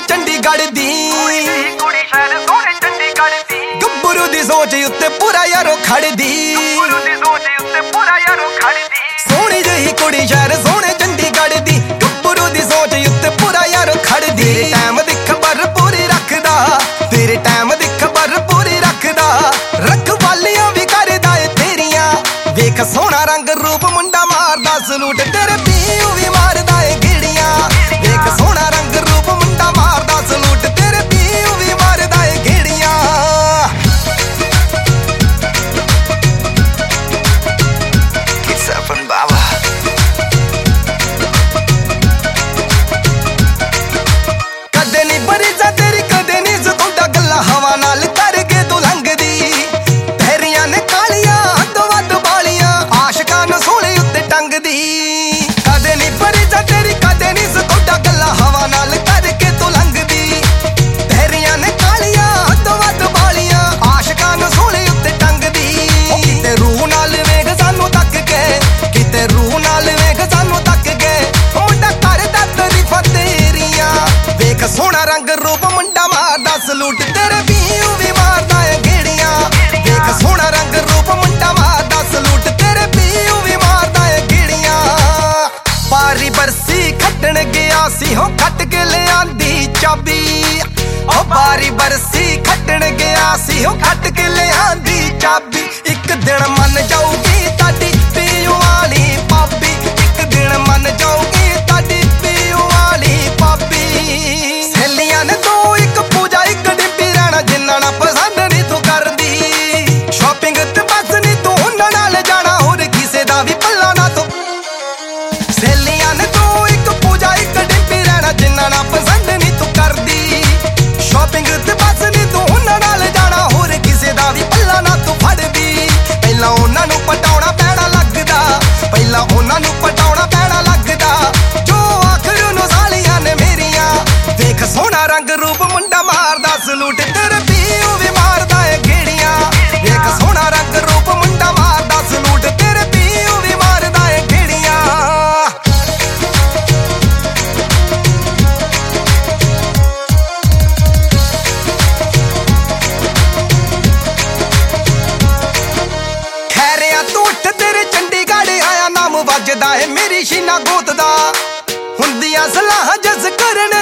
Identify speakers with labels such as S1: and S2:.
S1: ਚੰਡੀਗੜ੍ਹ ਦੀ ਕੁੜੀ ਸ਼ਹਿਰ ਸੋਹਣੇ ਚੰਡੀਗੜ੍ਹ ਦੀ ਗੱਭਰੂ ਦੀ ਸੋਚ ਉੱਤੇ ਪੂਰਾ ਯਾਰੋ ਖੜਦੀ ਸੋਹਣੀ ਜਿਹੀ ਕੁੜੀ ਸ਼ਹਿਰ ਸੋਹਣੇ ਚੰਡੀਗੜ੍ਹ ਦੀ ਗੱਭਰੂ ਦੀ ਸੋਚ ਉੱਤੇ ਪੂਰਾ ਯਾਰੋ ਖੜਦੀ ਤੇਰੇ ਟਾਈਮ ਦੀ ਖਬਰ ਪੂਰੀ ਰੱਖਦਾ ਤੇਰੇ ਟਾਈਮ ਦੀ ਖਬਰ ਪੂਰੀ ਰੱਖਦਾ ਰਖਵਾਲੀਆਂ ਵੀ ਕਰਦਾ ਏ ਤੇਰੀਆਂ ਵੇਖ ਸੋਹਣਾ ਰੰਗ ਰੂਪ ਮੁੰਡਾ ਮਾਰਦਾ ਸਲੂਟ ਤੇਰੇ ਪੀਊ ਵੀ ਮਾਰਦਾ ਏ ਗੇੜੀਆਂ ਵੇਖ ਸੋਹਣਾ ਰੰਗ ਰੂਪ ਮੁੰਡਾ ਮਾਰਦਾ ਸਲੂਟ ਤੇਰੇ ਪੀਊ ਵੀ ਮਾਰਦਾ ਏ ਗੇੜੀਆਂ Kids up and baba ਕਦੇ ਨਹੀਂ ਬਰੀ ਜਾ ਤੇਰੀ ਕਦੇ ਨਹੀਂ ਜ਼ਤੋਂਦਾ ਗੱਲਾਂ ਹਵਾ ਨਾਲ ਕਰਕੇ ਤੂੰ ਲੰਘਦੀ ਤੇਰੀਆਂ ਨੇ ਕਾਲੀਆਂ ਹੱਦੋਂ ਵੱਧ ਬਾਲੀਆਂ ਆਸ਼ਕਾਂ ਨੂੰ ਸੋਹਣੇ ਉੱਤੇ ਟੰਗਦੀ ਕਦੇ ਨਹੀਂ ਬਰੀ ਜਾ ਤੇਰੀ ਕਦੇ ਨਹੀਂ ਜ਼ਤੋਂਦਾ ਗੱਲਾਂ ਹਵਾ ਨਾਲ ਕਰਕੇ ਤੂੰ ਲੰਘਦੀ ਤੇਰੀਆਂ ਨੇ ਕਾਲੀਆਂ ਹੱਦੋਂ ਵੱਧ ਬਾਲੀਆਂ ਆਸ਼ਕਾਂ ਨੂੰ ਸੋਹਣੇ ਉੱਤੇ ਟੰਗਦੀ ਕਿਤੇ ਰੂਹ ਨਾਲ ਵੇਖ ਸਾਨੂੰ ਤੱਕ ਕੇ ਕਿਤੇ ਰੂਹ ਨਾਲ ਵੇਖ ਸਾਨੂੰ ਤੱਕ ਕੇ ਮੁੰਡਾ ਕਰਦਾ ਤਾਰੀਫਾਂ ਤੇਰੀਆਂ ਵੇਖ ਸੋਹਣਾ ਰੰਗ ਰੂਪ ਮੁੰਡਾ ਮਾਰਦਾ ਸਲੂਟ ਤੇਰੇ ਪੀਊ ਵੀ ਮਾਰਦਾ ਏ ਗੇੜੀਆਂ ਵੇਖ ਸੋਹਣਾ ਰੰਗ ਰੂਪ ਮੁੰਡਾ ਮਾਰਦਾ ਸਲੂਟ ਤੇਰੇ ਪੀਊ ਵੀ ਮਾਰਦਾ ਏ ਗੇੜੀਆਂ ਬਾਰੀ ਬਰਸੀ ਖੱਟਣ ਗਿਆ ਸੀ ਹੋ ਖੱਟ ਕੇ ਲਿਆਂਦੀ ਚਾਬੀ ਉਹ ਬਾਰੀ ਬਰਸੀ ਖੱਟਣ ਗਿਆ ਸੀ ਹੋ ਖੱਟ ਕੇ ਲਿਆਂਦੀ ਚਾਬੀ ਇੱਕ ਦਿਨ ਮੰਨ ਜਾਊਗੀ ਤੁਹਾਡੀ ਪੀਊ ਵਾਲੀ ਪਾਪੀ ਇੱਕ ਦਿਨ ਮੰਨ ਜਾਊਗੀ ਤੁਹਾਡੀ ਪੀਊ ਵਾਲੀ ਪਾਪੀ ਸਹੇਲੀਆਂ ਨੇ ਦੋ ਇੱਕ ਪੂਜਾ ਇੱਕ ਡਿੰਪੀ ਰਹਿਣਾ ਜਿੰਨਾ ਨਾ ਪਸੰਦ ਨਹੀਂ ਤੂੰ ਕਰਦੀ ਸ਼ਾਪਿੰਗ ਤੇ ਬਸ ਨਹੀਂ ਤੂੰ ਉਹਨਾਂ ਨਾਲ ਜਾਣਾ ਹੋਰ ਕਿਸੇ ਦਾ ਵੀ ਪੱਲਾ ਨਾ ਤੂੰ ਸਹੇਲੀਆਂ ਨੇ ਦੋ ਇੱਕ ਪੂਜਾ ਇੱਕ ਡਿੰਪੀ ਰਹਿਣਾ ਜਿੰਨਾ ਨਾ ਪਸੰਦ ਨਹੀਂ ਤੂੰ ਕਰਦੀ ਸ਼ਾਪਿੰਗ ਤੇ ਬਸ ਨਹੀਂ ਤੂੰ ਉਹਨਾਂ ਨਾਲ ਜਾਣਾ ਹੋਰ ਕਿਸੇ ਦਾ ਵੀ ਪੱਲਾ ਨਾ ਤੂੰ ਫੜਦੀ ਪਹਿਲਾਂ ਉਹਨਾਂ ਨੂੰ ਪਟਾਉਣਾ ਪੈਣਾ ਲੱਗਦਾ ਪਹਿਲਾਂ ਉਹਨਾਂ ਨੂੰ ਪਟਾਉਣਾ ਪੈਣਾ ਲੱਗਦਾ ਜੋ ਆਖਰ ਨੂੰ ਸਾਲੀਆਂ ਨੇ ਮੇਰੀਆਂ ਵੇਖ ਸੋਹਣਾ ਰੰਗ ਰੂਪ ਮੁੰਡਾ ਮਾਰਦਾ ਸਲੂਟ ਤੇਰੇ ਪੀਊ ਵੀ ਮਾਰਦਾ ਏ ਗੇੜੀਆਂ ਵੇਖ ਸੋਹਣਾ ਰੰਗ ਰੂਪ ਮੁੰਡਾ ਮਾਰਦਾ ਸਲੂਟ ਤੇਰੇ ਪੀਊ ਵੀ ਮਾਰਦਾ ਏ ਗੇੜੀਆਂ ਖੈਰਿਆ ਤੂੰ ਉੱਠ ਤੇਰੇ ਚੰਡੀਗੜ੍ਹ ਆਇਆ ਨਾਮ ਵੱਜਦਾ ਏ ਮੇਰੀ ਸ਼ੀਨਾ ਗੋਤ ਦਾ ਹੁੰਦੀਆਂ ਸਲਾਹਾਂ ਜਸ ਕਰਨ